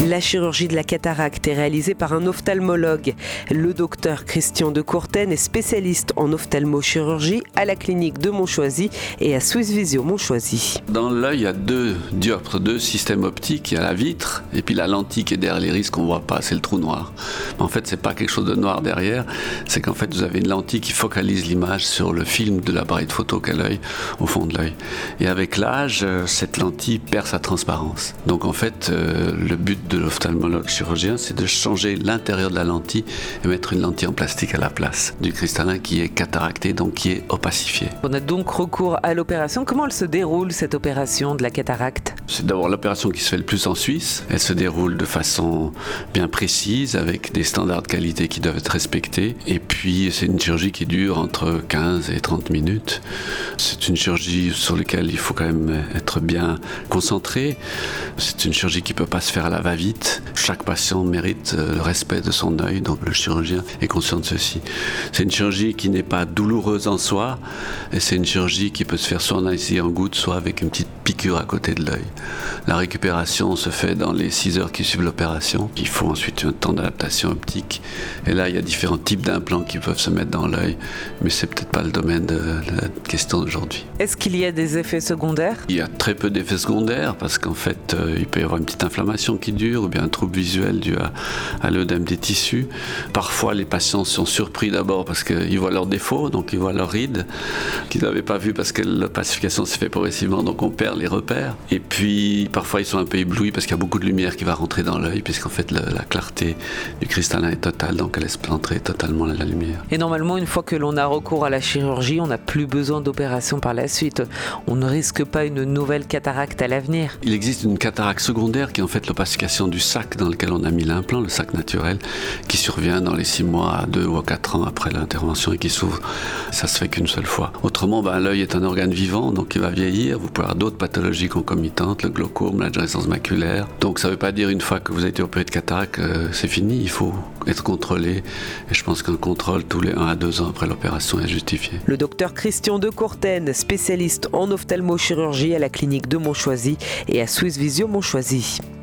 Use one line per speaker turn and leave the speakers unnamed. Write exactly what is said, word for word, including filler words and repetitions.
La chirurgie de la cataracte est réalisée par un ophtalmologue. Le docteur Christian de Courtène est spécialiste en ophtalmochirurgie à la clinique de Montchoisy et à Swissvisio Montchoisy.
Dans l'œil, il y a deux dioptres, deux systèmes optiques. Il y a la vitre et puis la lentille qui est derrière l'iris qu'on ne voit pas, c'est le trou noir. En fait, ce n'est pas quelque chose de noir derrière, c'est qu'en fait, vous avez une lentille qui focalise l'image sur le film de l'appareil de photo qu'a l'œil, au fond de l'œil. Et avec l'âge, cette lentille perd sa transparence. Donc en fait, euh, le but de l'ophtalmologue chirurgien, c'est de changer l'intérieur de la lentille et mettre une lentille en plastique à la place du cristallin qui est cataracté, donc qui est opacifié.
On a donc recours à l'opération. Comment elle se déroule, cette opération de la cataracte ?
C'est d'abord l'opération qui se fait le plus en Suisse. Elle se déroule de façon bien précise, avec des standards de qualité qui doivent être respectés. Et puis, c'est une chirurgie qui dure entre quinze et trente minutes. C'est une chirurgie sur laquelle il faut quand même être bien concentré. C'est une chirurgie qui ne peut pas se faire à la va-vite. Chaque patient mérite le respect de son œil, donc le chirurgien est conscient de ceci. C'est une chirurgie qui n'est pas douloureuse en soi, et c'est une chirurgie qui peut se faire soit en anesthésie en goutte, soit avec une petite piqûre à côté de l'œil. La récupération se fait dans les six heures qui suivent l'opération. Il faut ensuite un temps d'adaptation optique. Et là, il y a différents types d'implants qui peuvent se mettre dans l'œil, mais c'est peut-être pas le domaine de la question d'aujourd'hui.
Est-ce qu'il y a des effets secondaires ?
Il y a très peu d'effets secondaires parce qu'en fait, euh, il peut y avoir une petite inflammation qui dure ou bien un trouble visuel dû à, à l'œdème des tissus. Parfois, les patients sont surpris d'abord parce qu'ils voient leurs défauts, donc ils voient leurs rides qu'ils n'avaient pas vues parce que l'opacification se fait progressivement, donc on perd les repères. Et puis, parfois, ils sont un peu éblouis parce qu'il y a beaucoup de lumière qui va rentrer dans l'œil, puisqu'en fait, le, la clarté du cristallin est totale, donc elle laisse entrer totalement la, la lumière.
Et normalement, une fois que l'on a recours à la chirurgie, on n'a plus besoin d'opération par la suite. On ne risque pas une nouvelle cataracte à l'avenir.
Il existe une cataracte secondaire qui est en fait l'opacification du sac dans lequel on a mis l'implant, le sac naturel, qui survient dans les six mois à deux ou à quatre ans après l'intervention et qui s'ouvre. Ça se fait qu'une seule fois. Autrement, ben, l'œil est un organe vivant, donc il va vieillir. Vous pouvez avoir d'autres pathologies concomitantes, le glaucome, la dégénérescence maculaire. Donc ça ne veut pas dire une fois que vous avez été opéré de cataracte, euh, c'est fini. Il faut être contrôlé. Et je pense qu'un contrôle tous les un à deux ans après l'opération est justifié.
Le docteur Christian de Courtène, spécialiste en ophtalmochirurgie à la clinique de Montchoisy et à Swissvisio Montchoisy.